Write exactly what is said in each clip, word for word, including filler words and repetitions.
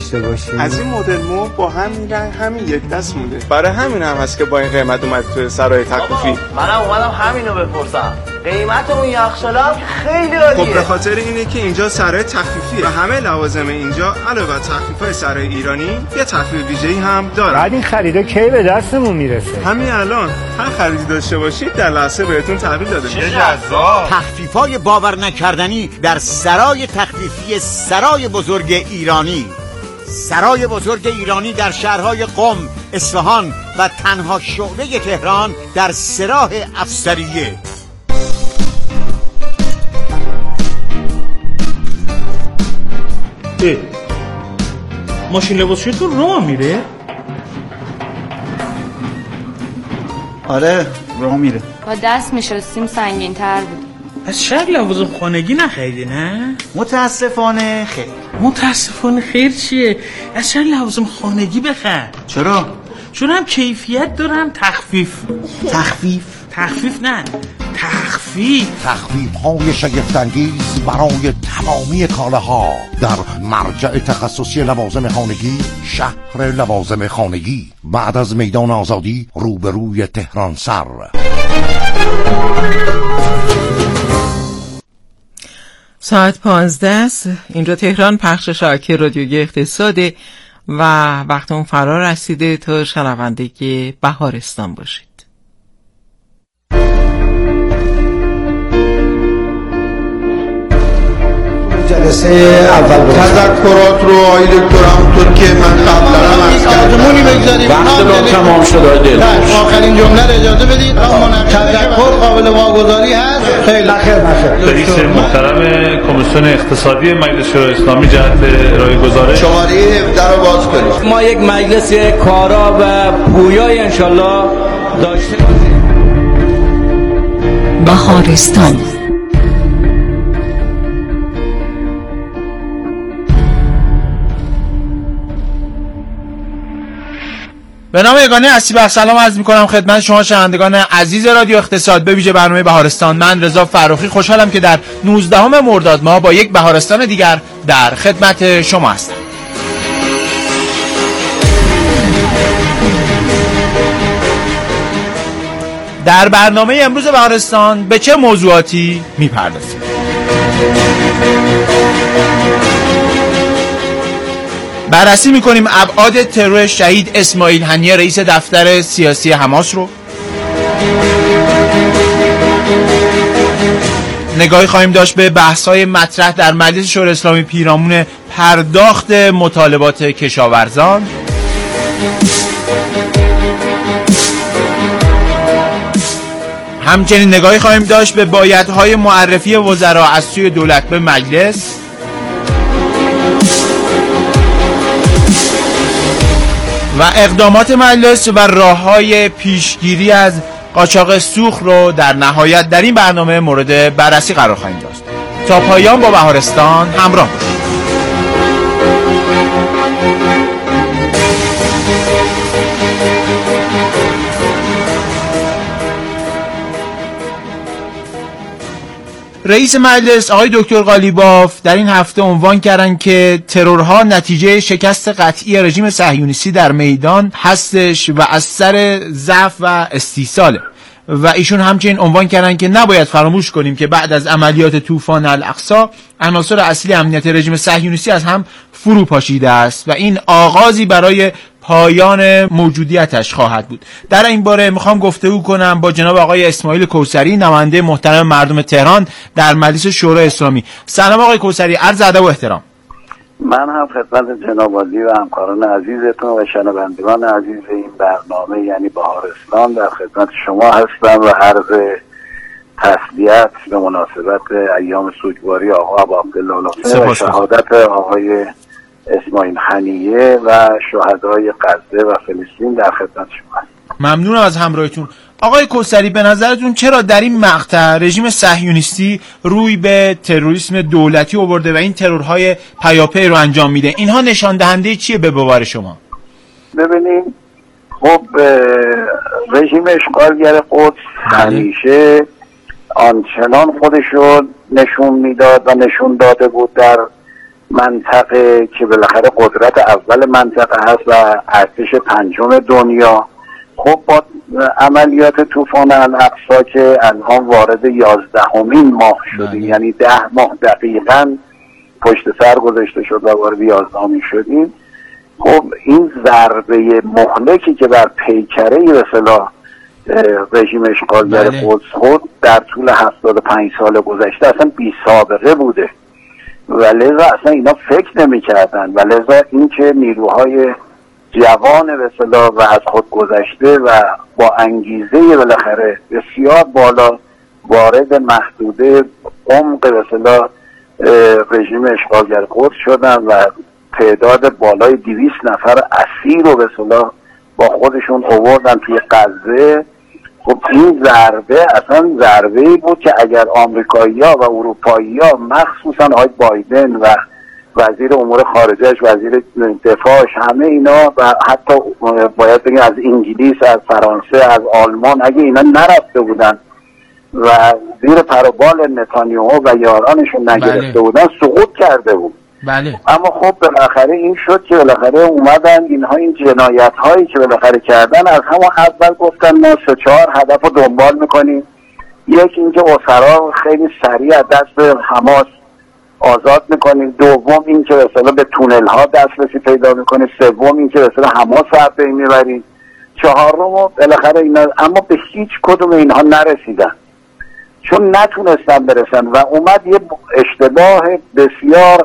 داشته باشیم. از این مدل مبل با همین رنگ همین یک دست مونده. برای همین هم هست که با این قیمت اومد تو سرای تخفیفی. منم اومدم همینو بپرسم. قیمت اون یخچال خیلی عالیه. خب به خاطر اینه که اینجا سرای تخفیفیه و همه لوازم اینجا علاوه بر تخفیف‌های سرای ایرانی یه تخفیف ویژه‌ای هم داره. بعد این خریدا کی به دستمون میرسه؟ همین الان هر خریدی داشته باشید در لحظه بهتون تحویل داده میشه. جذاب. تخفیف‌های باور نکردنی در سرای تخفیفی سرای بزرگ ایرانی. سرای بزرگ ایرانی در شهرهای قم، اصفهان و تنها شعبه تهران در سراح افسریه. ماشین لباسشویتون راه میره؟ آره راه میره. با دست میشستیم سنگین تر بود. از شهر لوازم خانگی نخریدی نه؟ متاسفانه خیر. متاسفانه خیر چیه؟ از شهر لوازم خانگی بخر. چرا؟ چون هم کیفیت دارم تخفیف. تخفیف؟ تخفیف نه تخفیف تخفیف های شگفت‌انگیز برای تمامی کالاها در مرجع تخصصی لوازم خانگی، شهر لوازم خانگی، بعد از میدان آزادی روبروی تهران سر. ساعت پانزده است. اینجا تهران، پخش شبکه رادیویی اقتصاده و وقت اون فرا رسیده تا شنونده بهارستان باشید. جلسه اول تذکرات رو آقای دکتر همونطور که من قبلا هم عرض کردم وقت رو تمام شد آقای آخرین جمله رو اجازه بدید. تذکر قابل واگذاری هست. خیلی خیر بخیر. رئیس محترم کمیسیون اقتصادی مجلس شورای اسلامی جهت ارائه گزارش شماره هفده رو باز کنید. ما یک مجلس کارا و پویای انشالله داشته باشیم. بهارستان به نام یگانه اسیبخش سلام عرض می‌کنم خدمت شما شنوندگان عزیز رادیو اقتصاد، به ویژه برنامه بهارستان. من رضا فرخی خوشحالم که در نوزدهم مرداد ماه با یک بهارستان دیگر در خدمت شما هستم. در برنامه امروز بهارستان به چه موضوعاتی می‌پردازیم؟ بررسی میکنیم ابعاد ترور شهید اسماعیل هنیه رئیس دفتر سیاسی حماس رو. نگاهی خواهیم داشت به بحث‌های مطرح در مجلس شورای اسلامی پیرامون پرداخت مطالبات کشاورزان. همچنین نگاهی خواهیم داشت به بایدهای معرفی وزرا از سوی دولت به مجلس. و اقدامات مجلس و راه‌های پیشگیری از قاچاق سوخت رو در نهایت در این برنامه مورد بررسی قرار خواهیم داشت. تا پایان با بهارستان همراه باشید. رئیس مجلس آقای دکتر قالیباف در این هفته عنوان کردند که ترورها نتیجه شکست قطعی رژیم صهیونیستی در میدان هستش و از سر ضعف و استیصاله. و ایشون همچنین عنوان کردن که نباید فراموش کنیم که بعد از عملیات طوفان الاقصی عناصر اصلی امنیت رژیم صهیونیستی از هم فرو پاشیده است و این آغازی برای پایان موجودیتش خواهد بود. در این باره میخوام گفتگو کنم با جناب آقای اسماعیل کوثری، نماینده محترم مردم تهران در مجلس شورای اسلامی. سلام آقای کوثری، عرض ادب و احترام. من هم خدمت جناب عالی و همکاران عزیزتون و شنوندگان عزیز این برنامه یعنی بهارستان در خدمت شما هستم و عرض تسلیت به مناسبت ایام سوگواری آقا ابو عبدالله و شهادت آقای اسماعیل هنیه و شهدای غزه و فلسطین در خدمت شما هستم. ممنونم از همراهیتون. آقای کوثری، به نظرتون چرا در این مقطع رژیم صهیونیستی روی به تروریسم دولتی آورده و این ترورهای پیاپی رو انجام میده؟ اینها نشان دهنده چیه به باور شما؟ ببینید، خب رژیم اشغالگر قدس همیشه آنچنان خودشو نشون میداد و نشون داده بود در منطقه که بالاخره قدرت اول منطقه هست و ارتش پنجم دنیا. خب با عملیات طوفان الاقصی که الان وارد یازدهمین ماه شدیم، یعنی ده ماه دقیقاً پشت سر گذاشته شد و وارد یازدهمین شدیم. خب این ضربه مهلکی که بر پیکره به اصطلاح رژیم اشغالگر قدس خود در طول هفتاد و پنج سال گذشته اصلا بی سابقه بوده و لذا اصلا اینا فکر نمی کردن و لذا این که نیروهای جوان به اصطلاح و از خود گذشته و با انگیزه بالاخره بسیار بالا وارد محدوده عمق به اصطلاح رژیم اشغالگر قدس شدن و تعداد بالای دویست نفر اسیر رو به اصطلاح با خودشون آوردن توی غزه. خب این ضربه اصلا ضربه‌ای بود که اگر آمریکایی‌ها و اروپایی‌ها مخصوصا آقای بایدن و وزیر امور خارجه‌اش، وزیر دفاعش، همه اینا و حتی باید بگیم از انگلیس، از فرانسه، از آلمان، اگه اینا نرفته بودن و زیر پروبال نتانیاهو و یارانشون نگرفته بله. بودن سقوط کرده بود. بله. اما خب بالاخره این شد که بالاخره اومدن اینها این جنایت هایی که بالاخره کردن از همون اول گفتن ما سه چهار هدف رو دنبال میکنیم. یکی اینکه اسرا خیلی سریع از دست حماس آزاد میکنیم، دوم اینکه به اصطلاح به تونل ها دسترسی پیدا میکنیم، سوم اینکه به اصطلاح حماس رو از بین میبریم، چهارم بالاخره اینا. اما به هیچ کدوم اینها نرسیدن چون نتونستن برسن و اومد یه اشتباه بسیار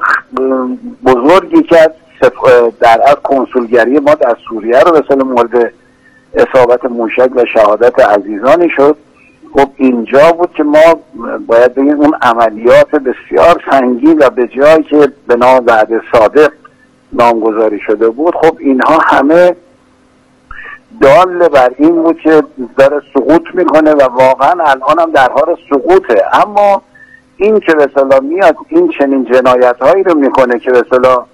بزرگی کرد در از کنسولگری ما در سوریه رو به صورت مورد اصابت موشک و شهادت عزیزانی شد. خب اینجا بود که ما باید بگیم اون عملیات بسیار سنگین و به جایی که به نام وعده صادق نامگذاری شده بود، خب اینها همه دال بر این بود که داره سقوط میکنه و واقعا الان هم در حال سقوطه. اما این که به اصطلاح میاد این چنین جنایت هایی رو میکنه که به اصطلاح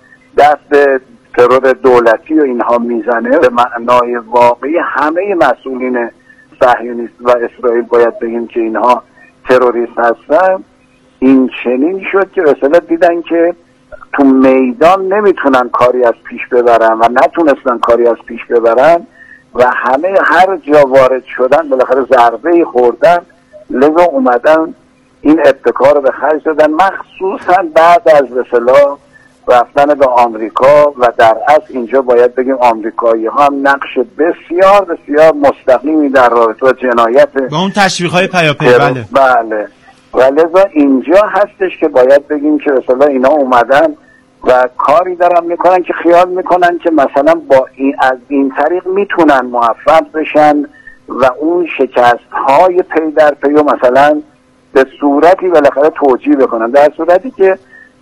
دست ترور دولتی و اینها میزنه، به معنای واقعی همه مسئولین صهیونیست و اسرائیل باید بگیم که اینها تروریست هستن. این چنین شد که به اصطلاح دیدن که تو میدان نمیتونن کاری از پیش ببرن و نتونستن کاری از پیش ببرن و همه هر جا وارد شدن بالاخره ضربه خوردن، لذا اومدن این ابتکار رو به خرج دادن، مخصوصا بعد از به اصطلاح رفتن به آمریکا و در اصل اینجا باید بگیم آمریکایی ها هم نقش بسیار بسیار مستقیمی در رابطه با جنایت با اون تشویق های پیاپی بله بله و لذا اینجا هستش که باید بگیم که به اصطلاح اینا اومدن و کاری دارن میکنن که خیال میکنن که مثلا با این از این طریق میتونن موفق بشن و اون شکست های پی در پی و مثلا به صورتی بالاخره توجیه بکنن، در صورتی که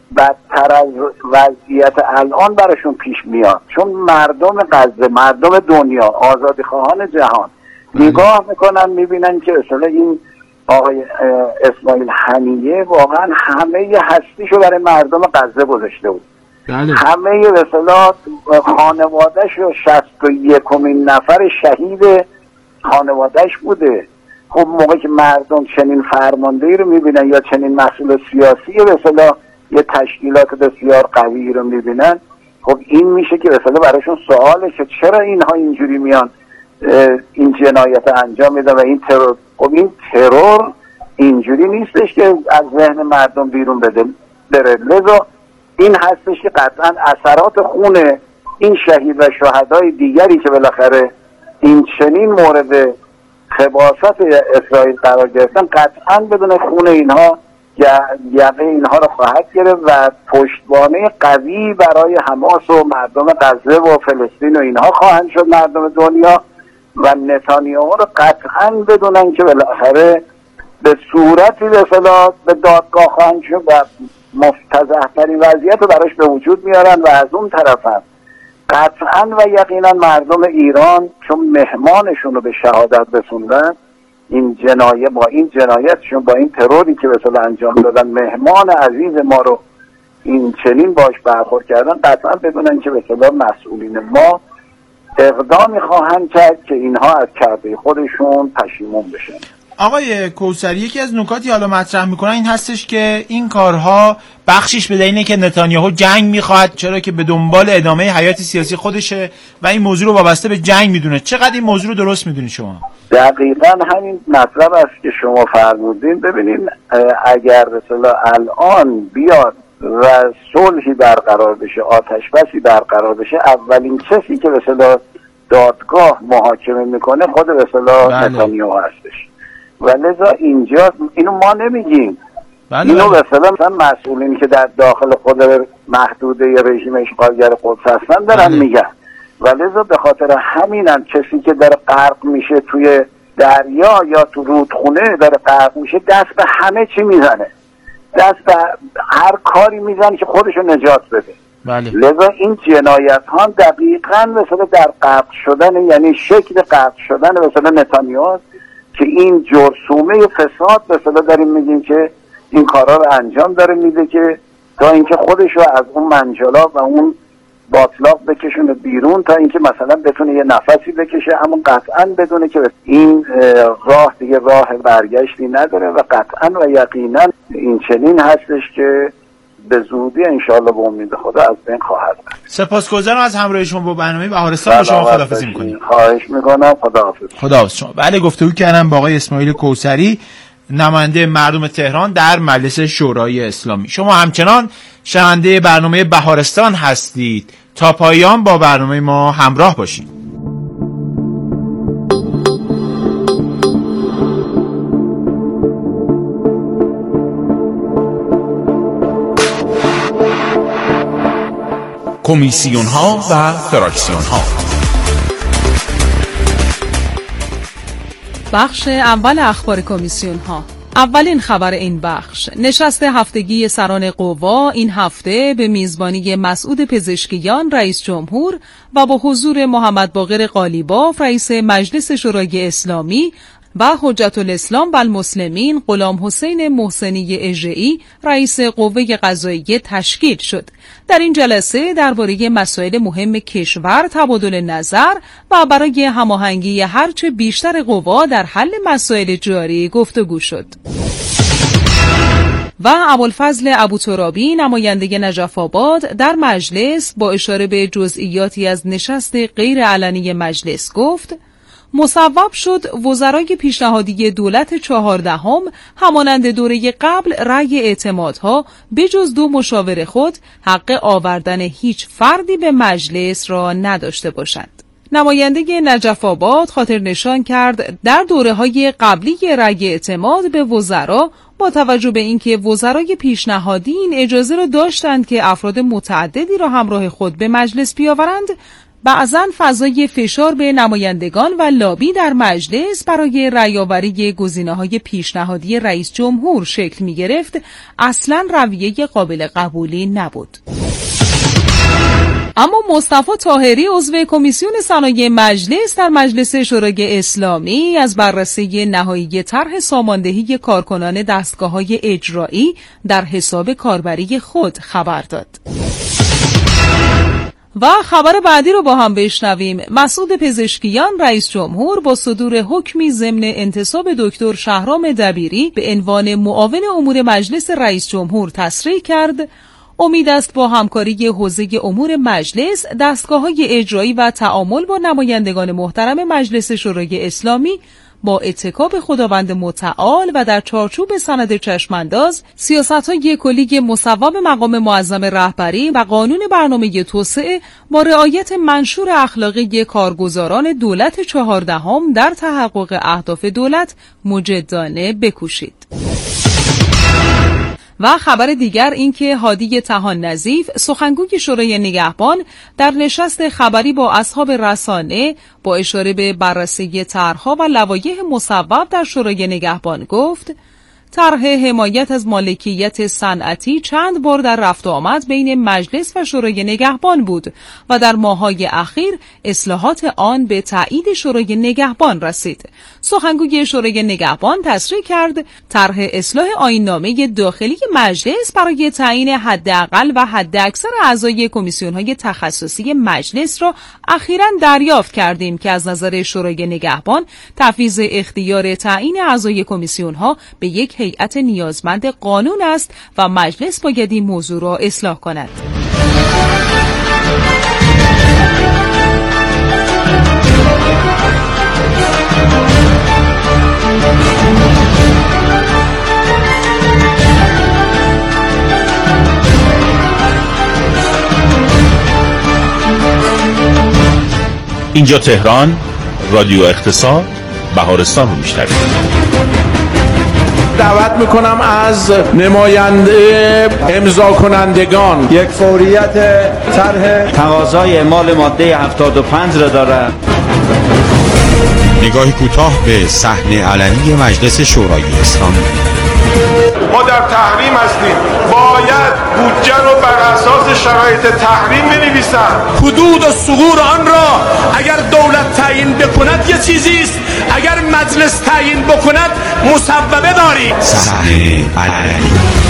بدتر از وضعیت الان براشون پیش میاد. چون مردم غزه، مردم دنیا، آزادی خواهان جهان نگاه میکنن میبینن که اصلا این آقای اسماعیل هنیه واقعا همه هستیشو برای مردم غزه گذاشته بود. بله. همه به اصطلاح خانواده‌ش و شصت و یکمین نفر شهید خانواده‌ش بوده. خب موقعی که مردم چنین فرماندهی رو میبینن یا چنین مسئول سیاسی به اصطلاح یه تشکیلات بسیار قوی رو میبینن، خب این میشه که به اصطلاح براشون سواله که چرا اینها اینجوری میان این جنایت انجام میدن و این ترور. خب این ترور اینجوری نیستش که از ذهن مردم بیرون بده بره. لذا این هستش که قطعا اثرات خون این شهید و شهدای دیگری که بالاخره این چنین مورد خباثت اسرائیل قرار گرفتن قطعا بدون خون اینها یقه اینها رو خواهد گرفت و پشتوانه قوی برای حماس و مردم غزه و فلسطین و اینها خواهند شد مردم دنیا و نتانیاهو رو قطعا بدونن که بالاخره به صورتی به اصطلاح به دادگاه خواهند شد و مفتضح‌ترین وضعیت رو براش به وجود میارن و از اون طرف هم قطعا و یقینا مردم ایران چون مهمانشون رو به شهادت رسوندن، این جنایت با این جنایتشون با این تروری که به اصطلاح انجام دادن مهمان عزیز ما رو این چنین باش برخورد کردن، قطعا بدونن که به اصطلاح مسئولین ما اقدامی خواهند کرد که اینها از کرده خودشون پشیمون بشن. آقای کوثری، یکی از نکاتی حالا مطرح میکنن این هستش که این کارها بخشش به دلیل که نتانیاهو جنگ میخواد، چرا که به دنبال ادامه حیات سیاسی خودشه و این موضوع رو وابسته به جنگ میدونه. چقدر این موضوع رو درست میدونید شما؟ دقیقاً همین مطلب است که شما فرمودین. ببینین اگر مثلا الان بیاد و صلحی برقرار بشه، آتش بسی برقرار بشه، اولین کسی که مثلا دادگاه محاکمه میکنه خود مثلا نتانیاهو هستش و لذا اینجا اینو ما نمیگیم. بله اینو مثلا مثلا مسئولینی که در داخل خود محدوده رژیم اشغالگر قدس هستن دارن بله. میگن و لذا به خاطر همینم کسی که داره غرق میشه توی دریا یا تو رودخونه داره غرق میشه، دست به همه چی میزنه، دست به هر کاری میزنه که خودشو نجات بده. بله. لذا این جنایت ها دقیقاً مثلا در غرق شدن، یعنی شکل غرق شدن مثلا نتانیاهو که این جرثومه فساد مثلا داریم میگیم که این کارا رو انجام داره میده که تا اینکه خودش رو از اون منجلاب و اون باطلاق بکشونه بیرون تا اینکه مثلا بتونه یه نفسی بکشه، اما قطعاً بدونه که این راه دیگه راه برگشتی نداره و قطعاً و یقیناً این چنین هستش که به زودی انشاءالله به امید خدا از بین خواهد رفت. سپاسگزارم از همراهی شما با برنامه بهارستان. شما خداحافظی می‌کنیم. خواهش می‌کنم. خداحافظ. خداحافظ شما. بله، گفتگو کردم با آقای اسماعیل کوثری، نماینده مردم تهران در مجلس شورای اسلامی. شما همچنان شنونده برنامه بهارستان هستید. تا پایان با برنامه ما همراه باشید. کمیسیون ها و فراکسیون ها. بخش اول اخبار کمیسیون ها. اولین خبر این بخش: نشست هفتگی سران قوا این هفته به میزبانی مسعود پزشکیان رئیس جمهور و با حضور محمد باقر قالیباف رئیس مجلس شورای اسلامی و حجت الاسلام و المسلمین غلام حسین محسنی اژه‌ای رئیس قوه قضاییه تشکیل شد. در این جلسه درباره مسائل مهم کشور تبادل نظر و برای هماهنگی هرچه بیشتر قوا در حل مسائل جاری گفتگو شد. و ابوالفضل ابوترابی نماینده نجف آباد در مجلس با اشاره به جزئیاتی از نشست غیر علنی مجلس گفت: مصوب شد وزرای پیشنهادی دولت چهاردهم همانند دوره قبل رأی اعتمادها بجز دو مشاور خود حق آوردن هیچ فردی به مجلس را نداشته باشند. نماینده نجف آباد خاطر نشان کرد در دوره‌های قبلی رأی اعتماد به وزرا با توجه به اینکه وزرای پیشنهادی این اجازه را داشتند که افراد متعددی را همراه خود به مجلس بیاورند، بعضاً فضای فشار به نمایندگان و لابی در مجلس برای رأی‌آوری گزینه‌های پیشنهادی رئیس جمهور شکل می‌گرفت، اصلاً رویه قابل قبولی نبود. اما مصطفی طاهری عضو کمیسیون صنایع مجلس در مجلس شورای اسلامی از بررسی نهایی طرح ساماندهی کارکنان دستگاه‌های اجرایی در حساب کاربری خود خبر داد. و خبر بعدی رو با هم بشنویم. مسعود پزشکیان رئیس جمهور با صدور حکمی ضمن انتصاب دکتر شهرام دبیری به عنوان معاون امور مجلس رئیس جمهور تصریح کرد امید است با همکاری حوزه امور مجلس، دستگاه‌های اجرایی و تعامل با نمایندگان محترم مجلس شورای اسلامی با اتکاب خداوند متعال و در چارچوب سند چشمانداز سیاست‌های کلی مصوب مقام معظم رهبری و قانون برنامه توسعه با رعایت منشور اخلاقی کارگزاران دولت چهاردهم در تحقق اهداف دولت مجدانه بکوشید. و خبر دیگر این که هادی طحان نظیف سخنگوی شورای نگهبان در نشست خبری با اصحاب رسانه با اشاره به بررسی طرح‌ها و لوایح مصوب در شورای نگهبان گفت طرح حمایت از مالکیت صنعتی چند بار در رفت و آمد بین مجلس و شورای نگهبان بود و در ماه‌های اخیر اصلاحات آن به تایید شورای نگهبان رسید. سخنگوی شورای نگهبان تصریح کرد طرح اصلاح آیین‌نامه داخلی مجلس برای تعیین حداقل و حداکثر اعضای کمیسیون‌های تخصصی مجلس را اخیراً دریافت کردیم که از نظر شورای نگهبان تفویض اختیار تعیین اعضای کمیسیون‌ها به یک هیئت نیازمند قانون است و مجلس باید این موضوع را اصلاح کند. اینجا تهران، رادیو اقتصاد، بهارستان رو میشنوید. دعوت میکنم از نماینده امضا کنندگان یک فوریت طرح تقاضای اعمال ماده هفتاد و پنج را دارد. نگاهی کوتاه به صحن علنی مجلس شورای اسلامی. ما در تحریم هستیم، باید بودجه رو بر اساس شرایط تحریم بنویسن. حدود و ثغور آن را اگر دولت تعیین بکند یه چیزی است، اگر مجلس تعیین بکند مصوبه داریم. صحن علنی.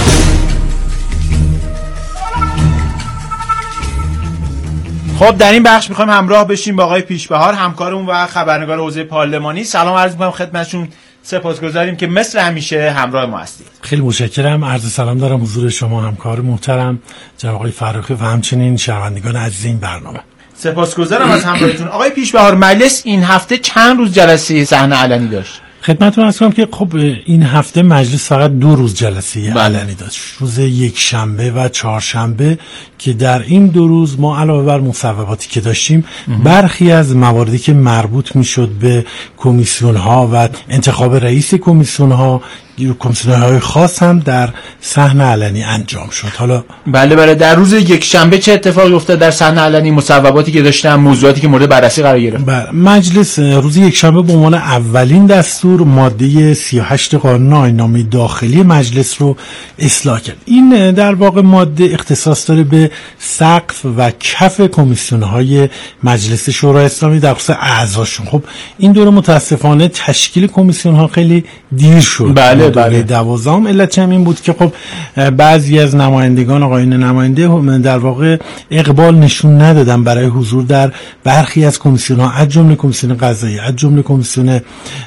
خب در این بخش میخوایم همراه بشیم با آقای پیشبهار، همکارمون و خبرنگار حوزه پارلمانی. سلام عرض میکنم خدمتشون، سپاسگزاریم که مثل همیشه همراه ما هستید. خیلی متشکرم. عرض سلام دارم حضور شما همکار محترم جناب آقای فرخی و همچنین شنوندگان عزیز این برنامه. سپاسگزارم از همراهیتون. آقای پیشبهار، مجلس این هفته چند روز جلسه صحن علنی داشت؟ خدمتتون عرض کنم که خب این هفته مجلس فقط دو روز جلسه علنی داشت، روز یک شنبه و چهارشنبه، که در این دو روز ما علاوه بر مصوباتی که داشتیم برخی از مواردی که مربوط میشد به کمیسیون ها و انتخاب رئیس کمیسیون ها کمیسیون‌های خاص هم در صحن علنی انجام شد. حالا بله بله، در روز یک شنبه چه اتفاقی افتاد در صحن علنی؟ مصوباتی که داشتن، موضوعاتی که مورد بررسی قرار گرفت. بله، مجلس روز یک شنبه به عنوان اولین دستور ماده سی و هشت قانون آیین‌نامه داخلی مجلس رو اصلاح کرد. این در واقع ماده اختصاص داره به سقف و کف کمیسیون‌های مجلس شورای اسلامی در خصوص اعضاشون. خب این دوره متاسفانه تشکیل کمیسیون‌ها خیلی دیر شد. بله بله. دوازدهم علت هم این بود که خب بعضی از نمایندگان، آقایون نماینده در واقع اقبال نشون ندادن برای حضور در برخی از کمیسیون‌ها، از جمله کمیسیون قضایی، از جمله کمیسیون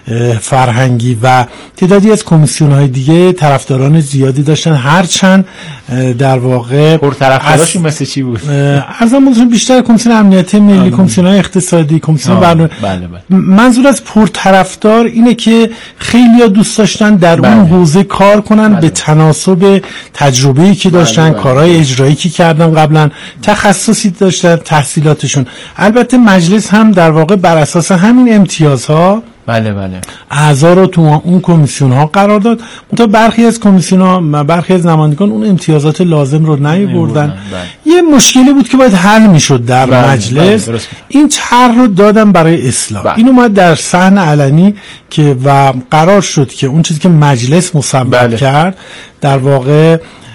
فرهنگی و تعدادی از کمیسیون‌های دیگه طرفداران زیادی داشتن، هرچند در واقع پرطرفداراشون مثل چی بود؟ ارزم بودشون بیشتر کمیسیون امنیت ملی، کمیسیون‌های اقتصادی، کمیسیون برنامه. بله بله. منظور از پرطرفدار اینه که خیلی‌ها دوست داشتن در بله. اون حوزه کار کنن بله. به تناسب تجربه‌ای که داشتن، بله بله. کارهای اجرایی که کردن قبلا، تخصصی داشتن، تحصیلاتشون. البته مجلس هم در واقع بر اساس همین امتیازها بله بله اعضا رو تو اون کمیسیون ها قرار داد. منتها برخی از کمیسیون ها، برخی از نمایندگان اون امتیازات لازم رو نیاوردن. یه مشکلی بود که باید حل میشد در بله. مجلس. بله. این طرح رو دادن برای اصلاح. بله. این اومد در صحن علنی که و قرار شد که اون چیزی که مجلس مصوب بله. کرد در واقع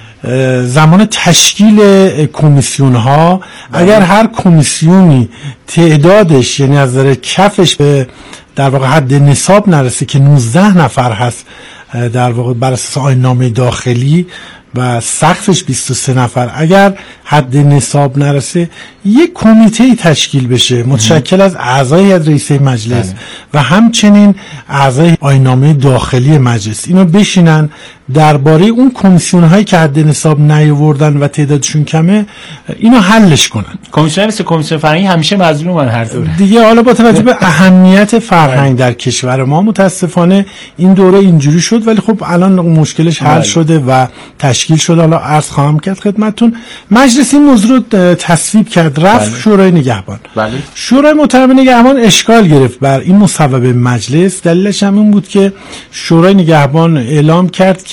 زمان تشکیل کمیسیون ها بله. اگر هر کمیسیونی تعدادش یعنی از نظر کفش به در واقع حد نصاب نرسه که نوزده نفر هست در واقع بر اساس آیین‌نامه داخلی و سقفش بیست و سه نفر، اگر حد نصاب نرسه یک کمیته تشکیل بشه متشکل از اعضای از رئیس مجلس بله. و همچنین اعضای آیین‌نامه داخلی مجلس، اینا بشینن درباره اون کمیسیون هایی که حد نصاب نیاوردن و تعدادشون کمه اینو حلش کنن. کمیسیون مثل کمیسیون فرهنگی همیشه مظلومن هر دوره دیگه. حالا با توجه به اهمیت فرهنگ در کشور ما متاسفانه این دوره اینجوری شد، ولی خب الان مشکلش حل شده و تشکیل شده. حالا عرض خواهم کرد خدمتتون، مجلس این موضوع رو تصویب کرد، رفت بله. شورای نگهبان. بله. شورای محترم نگهبان اشکال گرفت بر این مصوبه مجلس. دلیلش هم این بود که شورای نگهبان اعلام کرد که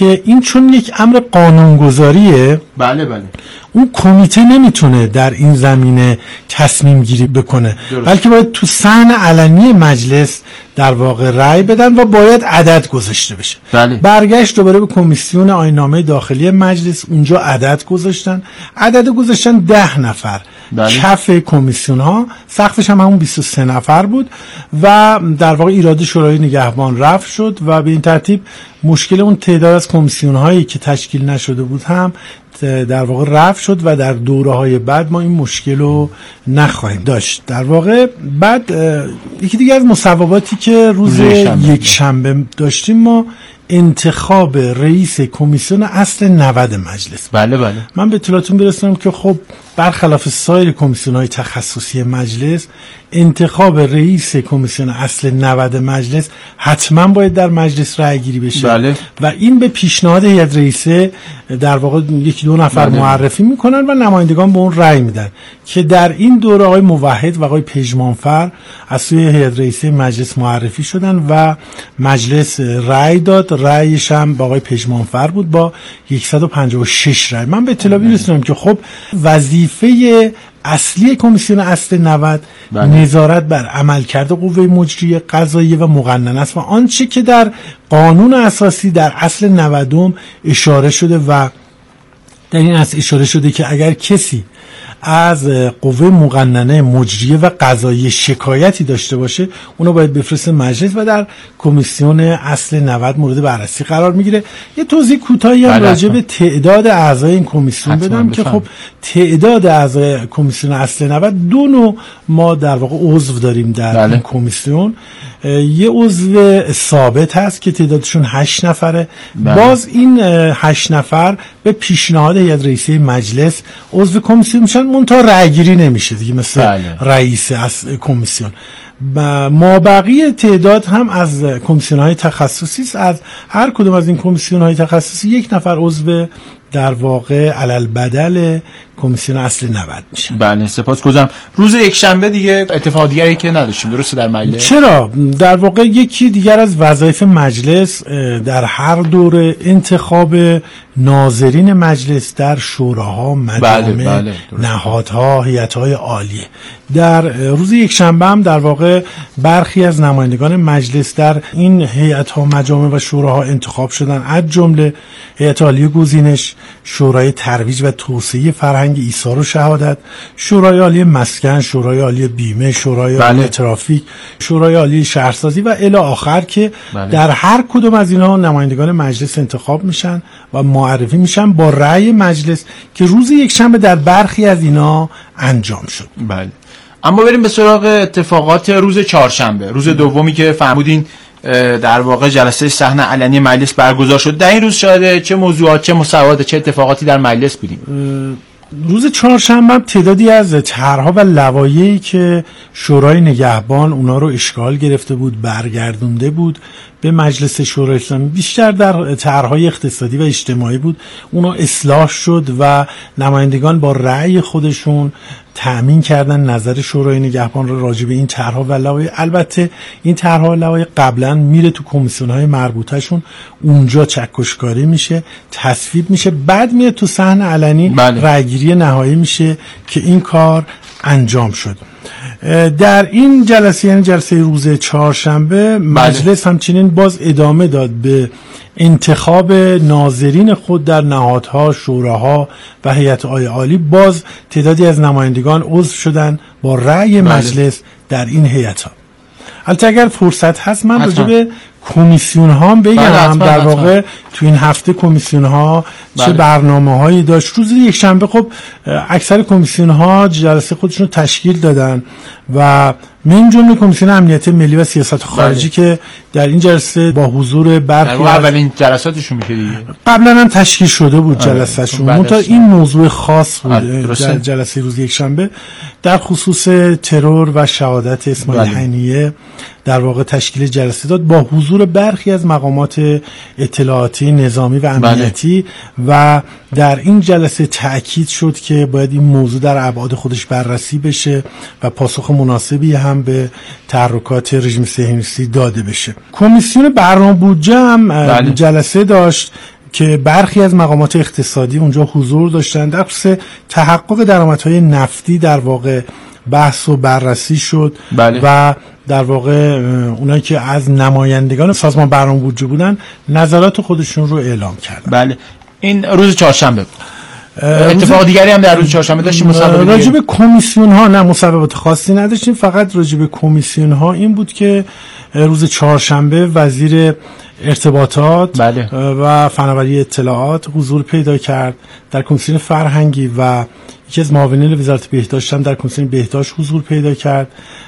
که این چون یک امر قانونگذاریه، بله بله، اون کمیته نمیتونه در این زمینه تصمیم گیری بکنه، درست. بلکه باید تو صحن علنی مجلس در واقع رأی بدن و باید عدد گذاشته بشه. بله. برگشت دوباره به کمیسیون آیین‌نامه داخلی مجلس، اونجا عدد گذاشتن، عدد گذاشتن ده نفر. بله. کف کمیسیون ها سقفش هم همون بیست و سه نفر بود و در واقع ایراد شورای نگهبان رفع شد و به این ترتیب مشکل اون تعداد از کمیسیون هایی که تشکیل نشده بود هم در واقع رفع شد و در دوره های بعد ما این مشکل رو نخواهیم داشت. در واقع بعد یکی دیگه از مصوباتی که روز یک شنبه داشتیم ما انتخاب رئیس کمیسیون اصل نود مجلس. بله بله. من به اطلاعتون برسونم که خب برخلاف سایر کمیسیون‌های تخصصی مجلس، انتخاب رئیس کمیسیون اصل نود مجلس حتما باید در مجلس رأی گیری بشه. بله. و این به پیشنهاد هیئت رئیسه در واقع یکی دو نفر بله. معرفی میکنن و نمایندگان به اون رأی میدن که در این دوره آقای موحد و آقای پژمانفر از سوی هیئت رئیسه مجلس معرفی شدن و مجلس رأی داد. رأیش هم با آقای پژمانفر بود با صد و پنجاه و شش رأی. من به اطلاع میرسونم که خب وظیفه اصلی کمیسیون اصل نود بله. نظارت بر عملکرد قوه مجریه قضاییه و مقننه است و آنچه که در قانون اساسی در اصل نود اشاره شده و در این اصل اشاره شده که اگر کسی از قوه مقننه مجریه و قضاییه شکایتی داشته باشه اونو باید بفرسته مجلس و در کمیسیون اصل نود مورد بررسی قرار میگیره. یه توضیح کوتاهی هم راجع به تعداد اعضای این کمیسیون بدم که خب تعداد اعضای کمیسیون اصل نود دو نوع ما در واقع عضو داریم در بله. این کمیسیون. یه عضو ثابت هست که تعدادشون هشت نفره. بله. باز این هشت نفر به پیشنهاد هیئت رئیسه مجلس عضو کمیسیون میشن، منتها رأیگیری نمیشه دیگه مثل بله. رئیس از کمیسیون. ما بقیه تعداد هم از کمیسیون های تخصصی است. از هر کدوم از این کمیسیون های تخصصی یک نفر عضو در واقع علل بدل کمیسیون اصل نود میشه. بله سپاسگزارم. روز یک شنبه دیگه اتفاق دیگری که نداشتیم درسته در مجلس؟ چرا؟ در واقع یکی دیگر از وظایف مجلس در هر دوره انتخاب ناظرین مجلس در شوراها، مجامع، بله، بله، نهادها، هیئت‌های عالیه. در روز یک شنبه هم در واقع برخی از نمایندگان مجلس در این هیئت‌ها، مجامع و شوراها انتخاب شدن، از جمله هیئت عالیه گزینش، شورای ترویج و توسعه فرهنگ ایثار و شهادت، شورای عالی مسکن، شورای عالی بیمه، شورای بله. عالی ترافیک، شورای عالی شهرسازی و الی آخر که بله. در هر کدوم از اینها نمایندگان مجلس انتخاب میشن و معرفی میشن با رأی مجلس که روز یک شنبه در برخی از اینا انجام شد. بله. اما بریم به سراغ اتفاقات روز چهارشنبه، روز دومی که فرمودین در واقع جلسه صحن علنی مجلس برگزار شد. در این روز شاید چه موضوعات، چه مصوبات، چه اتفاقاتی در مجلس بودیم؟ روز چهارشنبه تعدادی از طرح‌ها و لوایحی که شورای نگهبان اونا رو اشغال گرفته بود، برگردونده بود به مجلس شورای اسلامی، بیشتر در طرح‌های اقتصادی و اجتماعی بود، اونا اصلاح شد و نمایندگان با رأی خودشون تأمین کردن نظر شورای نگهبان رو راجع به این طرح‌ها و لوایح. البته این طرح‌ها و لوایح قبلا میره تو کمیسیون‌های مربوطه‌شون، اونجا چکشکاری میشه، تصویب میشه، بعد میاد تو صحن علنی بله. رأیگیری نهایی میشه که این کار انجام شد. در این جلسه، یعنی جلسه روز چهارشنبه، مجلس همچنین باز ادامه داد به انتخاب ناظرین خود در نهادها، شوراها و هیئت‌های عالی. باز تعدادی از نمایندگان عضو شدن با رأی بله. مجلس در این هیئت‌ها. البته اگر فرصت هست من راجع به کمیسیون ها هم بگم. بله در واقع تو این هفته کمیسیون ها بله. چه برنامه هایی داشت. روز یک شنبه خب اکثر کمیسیون ها جلسه خودشون رو تشکیل دادن و من جمله کمیسیون امنیت ملی و سیاست خارجی بله. که در این جلسه با حضور برخی اولین جلساتشون میشه دیگه، قبلا هم تشکیل شده بود جلسهشون، منتها این موضوع خاص بود در جلسه روز یک شنبه در خصوص ترور و شهادت اسماعیل بله. هنیه در واقع تشکیل جلسه داد با حضور برخی از مقامات اطلاعاتی، نظامی و امنیتی بله. و در این جلسه تأکید شد که باید این موضوع در ابعاد خودش بررسی بشه و پاسخ مناسبی هم به تحرکات رژیم صهیونیستی داده بشه. کمیسیون برنامه بودجه هم بله. جلسه داشت که برخی از مقامات اقتصادی اونجا حضور داشتن. در خصوص تحقق درآمدهای نفتی در واقع بحث و بررسی شد. بله. و در واقع اونایی که از نمایندگان سازمان برنامه بودجه بودن نظرات خودشون رو اعلام کردن. بله. این روز چهارشنبه بود. اتفاق دیگری هم در روز چهارشنبه داشتیم. مصوبات راجع به کمیسیون ها نه مصوبات خاصی نداشتیم، فقط راجع به کمیسیون ها این بود که روز چهارشنبه وزیر ارتباطات بله. و فناوری اطلاعات حضور پیدا کرد در کمیسیون فرهنگی و یکی از معاونین وزارت بهداشت هم در کمیسیون بهداشت حضور پیدا کرد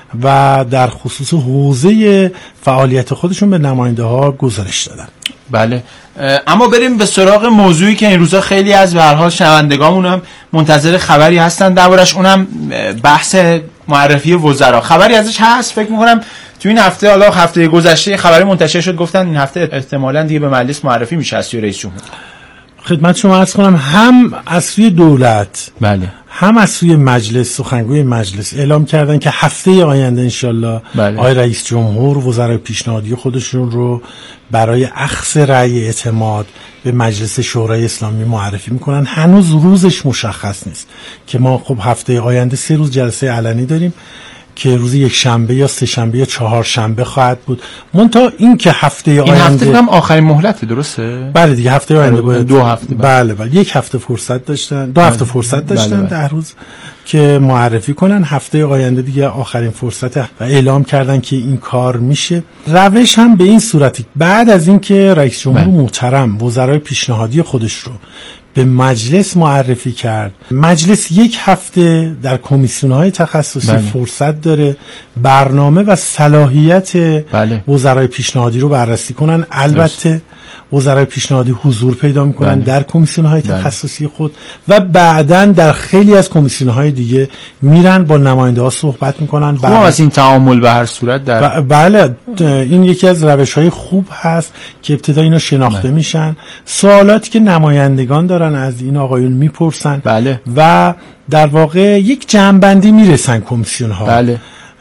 و در خصوص حوزه فعالیت خودشون به نماینده ها گزارش دادن. بله. اما بریم به سراغ موضوعی که این روزا خیلی از به هر حال شنوندگامون هم منتظر خبری هستن دربارش، اونم بحث معرفی وزرا. خبری ازش هست؟ فکر می‌کنم تو این هفته، حالا هفته گذشته خبری منتشر شد گفتن این هفته احتمالاً دیگه به مجلس معرفی میشه از سوی رئیس جمهور. خدمت شما عرض کنم هم از سوی دولت بله هم از سوی مجلس، سخنگوی مجلس اعلام کردن که هفته آینده انشالله بله. آقای رئیس جمهور وزرای پیشنهادی خودشون رو برای اخذ رأی اعتماد به مجلس شورای اسلامی معرفی میکنن. هنوز روزش مشخص نیست که ما خب هفته آینده سه روز جلسه علنی داریم که روز یک شنبه یا سه شنبه یا چهار شنبه خواهد بود. منتها این که هفته این آینده این هفته هم آخرین مهلته، درسته؟ بله دیگه هفته آینده باید دو هفته بله بله یک هفته فرصت داشتن، دو هفته فرصت داشتن بله بله. ده روز که معرفی کنن. هفته آینده دیگه آخرین فرصت و اعلام کردن که این کار میشه. روش هم به این صورتی بعد از اینکه رئیس جمهور محترم وزرای پیشنهادی خودش رو به مجلس معرفی کرد، مجلس یک هفته در کمیسیون‌های تخصصی بله. فرصت داره برنامه و صلاحیت بله. وزرای پیشنهادی رو بررسی کنن. البته وزرای پیشنهادی حضور پیدا میکنن بله. در کمیسیون‌های تخصصی خود و بعداً در خیلی از کمیسیون‌های دیگه میرن با نماینده‌ها صحبت میکنن. خوب از این تعامل به هر صورت در بله این یکی از روش‌های خوب هست که ابتدا اینا شناخته بله. میشن. سوالاتی که نمایندگان دارن از این آقایون میپرسن بله. و در واقع یک جمع‌بندی میرسن کمیسیون‌ها. بله.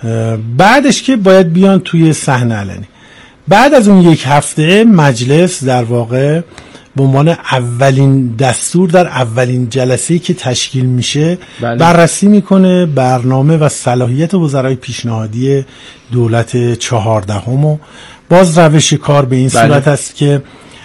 بعدش که باید بیان توی صحنه علنی. بعد از اون یک هفته مجلس در واقع به عنوان اولین دستور در اولین جلسه‌ای که تشکیل میشه بله. بررسی میکنه برنامه و صلاحیت وزرای پیشنهادی دولت چهاردهم و باز روش کار به این بله. صورت است که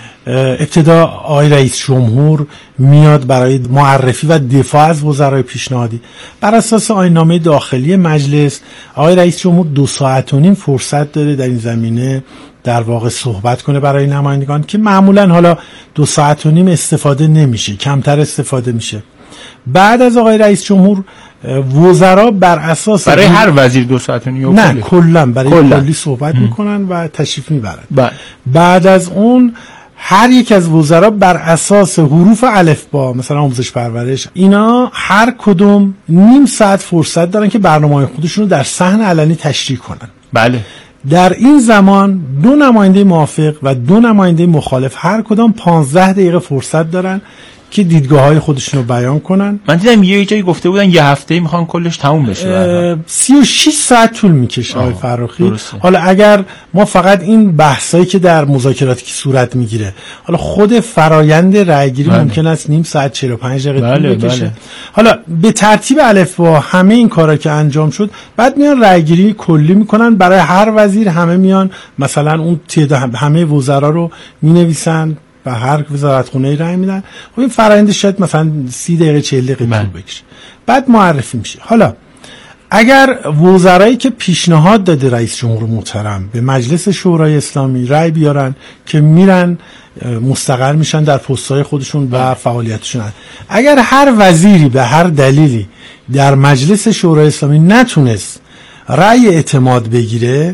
ابتدا آقای رئیس جمهور میاد برای معرفی و دفاع از وزرای پیشنهادی. بر اساس آیین‌نامه داخلی مجلس آقای رئیس جمهور دو ساعت و نیم فرصت داره در این زمینه در واقع صحبت کنه برای نمایندگان که معمولا حالا دو ساعت و نیم استفاده نمیشه، کمتر استفاده میشه. بعد از آقای رئیس جمهور وزرا بر اساس برای هر وزیر دو ساعت و نیم نه کلا برای کلن. کلی صحبت م. میکنن و تشریف میبرن. بله. بعد از اون هر یک از وزرا بر اساس حروف الفبا مثلا آموزش پرورش اینا هر کدوم نیم ساعت فرصت دارن که برنامه‌های خودشون رو در صحن علنی تشریح کنن. بله. در این زمان دو نماینده موافق و دو نماینده مخالف هر کدام پانزده دقیقه فرصت دارن که دیدگاه‌های خودشون رو بیان کنن. من دیدم یه جایی گفته بودن یه هفته میخوان کلش تموم بشه. سی و شش ساعت طول میکشه آقای فراخی. حالا اگر ما فقط این بحثایی که در مذاکراتی که صورت میگیره، حالا خود فرایند رأیگیری بله. ممکن است نیم ساعت چهل و پنج دقیقه بله، طول بکشه. بله. حالا به ترتیب الفبا همه این کارا که انجام شد، بعد میان رأیگیری کلی میکنن برای هر وزیر. همه میان مثلا اون تعداد همه وزرا رو مینویسن و هر وزارتخونه‌ای رأی میدن. خب این فرآیند شاید مثلا سی دقیقه چهل دقیقه طول بکشه. بعد معرفی میشه. حالا اگر وزرایی که پیشنهاد داده رئیس جمهور محترم به مجلس شورای اسلامی رأی بیارن که میرن مستقر میشن در پست‌های خودشون و فعالیتشون، اگر هر وزیری به هر دلیلی در مجلس شورای اسلامی نتونست رأی اعتماد بگیره،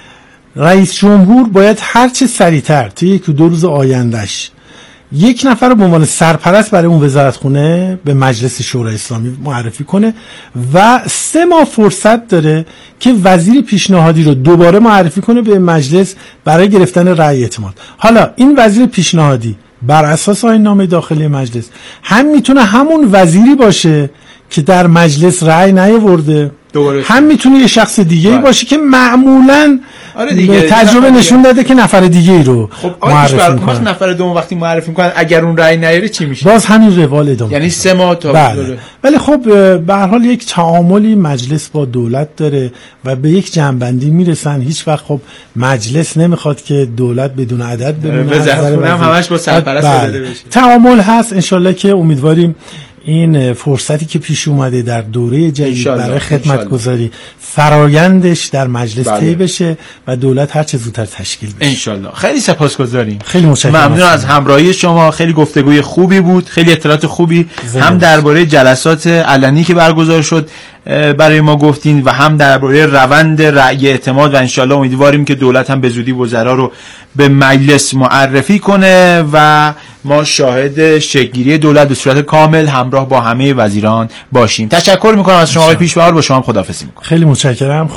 رئیس جمهور باید هر چه سریعتر توی یک دو روز آیندهش یک نفر رو به عنوان سرپرست برای اون وزارتخونه به مجلس شورای اسلامی معرفی کنه و سه ماه فرصت داره که وزیر پیشنهادی رو دوباره معرفی کنه به مجلس برای گرفتن رأی اعتماد. حالا این وزیر پیشنهادی بر اساس آیین‌نامه داخلی مجلس هم میتونه همون وزیری باشه که در مجلس رأی نیاورده، هم میتونه یه شخص دیگه باشه که معمولاً آره دیگه تجربه نشون داده که نفر دیگه ای رو خب معرفی میکنن. نفر دوم وقتی معرفی میکنن اگر اون رأی نیاره چی میشه؟ باز همین روال ادامه، یعنی سه ماه تا بله. ولی خب به هر حال یک تعاملی مجلس با دولت داره و به یک جنبندی میرسن. هیچ وقت خب مجلس نمیخواد که دولت بدون عدد بمونه، هم همش با سرپرست داده بشه. تعامل هست، انشالله که امیدواریم این فرصتی که پیش اومده در دوره جدید برای خدمتگزاری فرایندش در مجلس طی بله. بشه و دولت هر چه زودتر تشکیل بشه انشالله. خیلی سپاسگزاریم، خیلی متشکرم، ممنون از همراهی شما. خیلی گفتگوی خوبی بود، خیلی اطلاعات خوبی زمین. هم درباره جلسات علنی که برگزار شد برای ما گفتین و هم درباره روند رأی اعتماد و انشالله امیدواریم که دولت هم به زودی وزرا رو به مجلس معرفی کنه و ما شاهد شکل‌گیری دولت به صورت کامل همراه با همه وزیران باشیم. تشکر میکنم از شما آقای پیش‌بهار، با شما هم خداحافظی میکنم. خیلی متشکرم.